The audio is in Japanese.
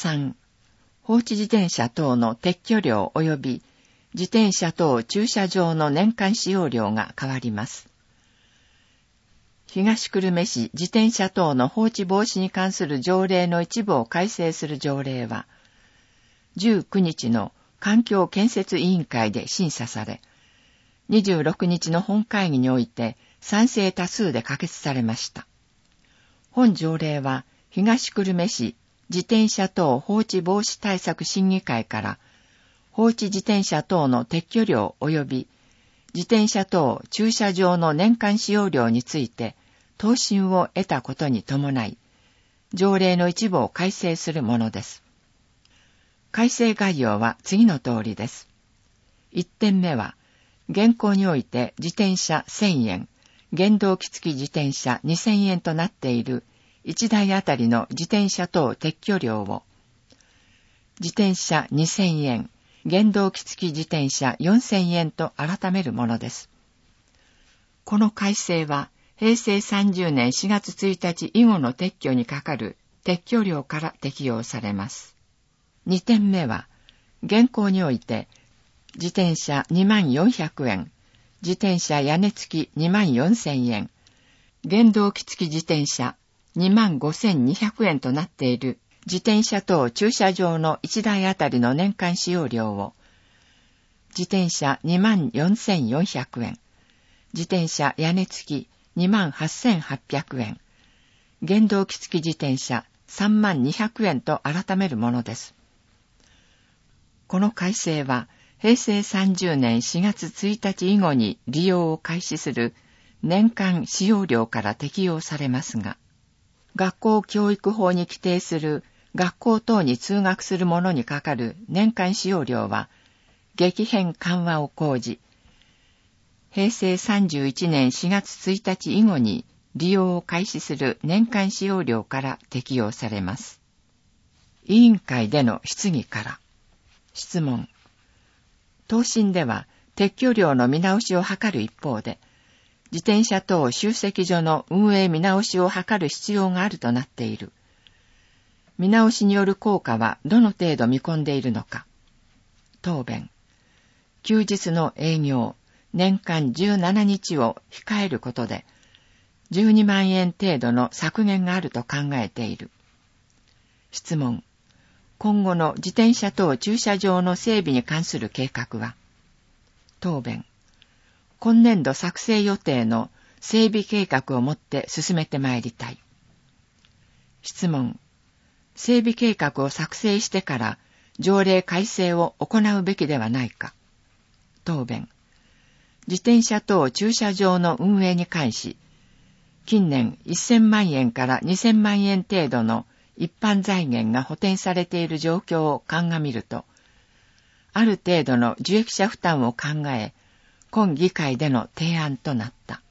3、放置自転車等の撤去料及び自転車等駐車場の年間使用料が変わります。東久留米市自転車等の放置防止に関する条例の一部を改正する条例は、19日の環境建設委員会で審査され、26日の本会議において賛成多数で可決されました。本条例は、東久留米市自転車等放置防止対策審議会から放置自転車等の撤去料及び自転車等駐車場の年間使用料について答申を得たことに伴い、条例の一部を改正するものです。改正概要は次の通りです。1点目は、現行において自転車1000円、原動機付き自転車2000円となっている1台あたりの自転車等撤去料を、自転車2000円、原動機付き自転車4000円と改めるものです。この改正は、平成30年4月1日以後の撤去にかかる撤去料から適用されます。2点目は、現行において、自転車2400円、自転車屋根付き24000円、原動機付き自転車25200円となっている自転車等駐車場の1台あたりの年間使用料を、自転車24400円、自転車屋根付き28800円、原動機付き自転車30200円と改めるものです。この改正は、平成30年4月1日以後に利用を開始する年間使用料から適用されますが、学校教育法に規定する学校等に通学する者にかかる年間使用料は、激変緩和を講じ、平成31年4月1日以後に利用を開始する年間使用料から適用されます。委員会での質疑から。質問。答申では、撤去料の見直しを図る一方で、自転車等集積所の運営見直しを図る必要があるとなっている。見直しによる効果はどの程度見込んでいるのか。答弁。休日の営業、年間17日を控えることで、12万円程度の削減があると考えている。質問。今後の自転車等駐車場の整備に関する計画は。答弁。今年度作成予定の整備計画をもって進めてまいりたい。質問。整備計画を作成してから条例改正を行うべきではないか。答弁。自転車等駐車場の運営に関し、近年1000万円から2000万円程度の一般財源が補填されている状況を鑑みると、ある程度の受益者負担を考え、今議会での提案となった。